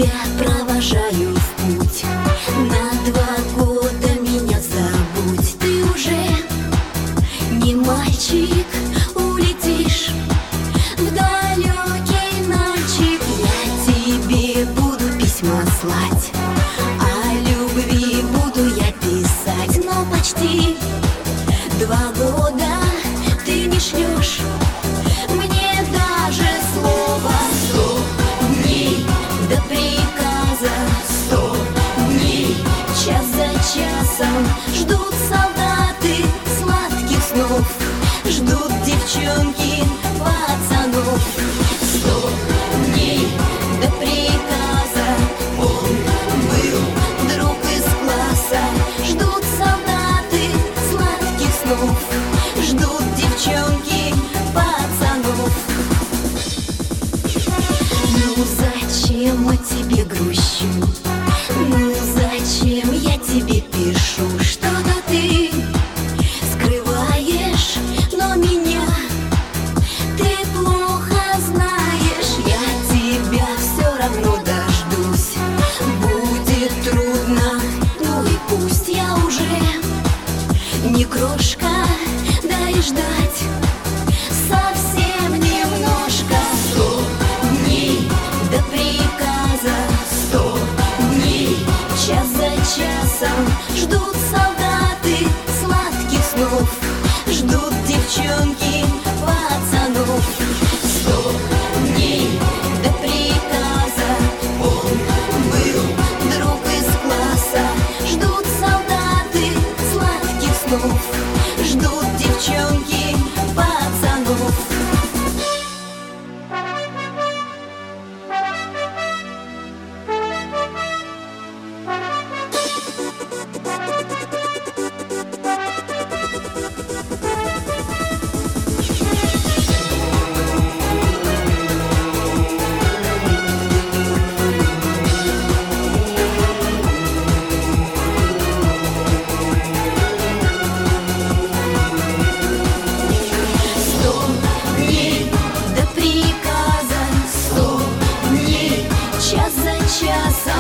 тебя провожаю в путь. На 2 года меня забудь. Ты уже не мальчик, улетишь в далекий ночи. Я тебе буду письма слать, о любви буду я писать. Но почти 2 года ты не шлешь мне даже слова. 100 дней до приказа, 100 дней час за часом ждут солдаты сладких снов, ждут девчонки пацанов. 100 дней до приказа, он был друг из класса. Ждут солдаты сладких снов, ждут девчонки пацанов. Ну зачем я тебе грущу? Ну зачем я тебе пишу? Что-то ты скрываешь, но меня ты плохо знаешь. Я тебя все равно дождусь. Будет трудно, ну и пусть. Я уже не крошка, дай ждать совсем немножко. 100 дней до приказа, 100 дней час за часом ждут солдаты сладких снов, ждут девчонки пацанов. 100 дней до приказа, он был друг из класса. Ждут солдаты сладких снов, ждут девчонки пацанов. Час за часом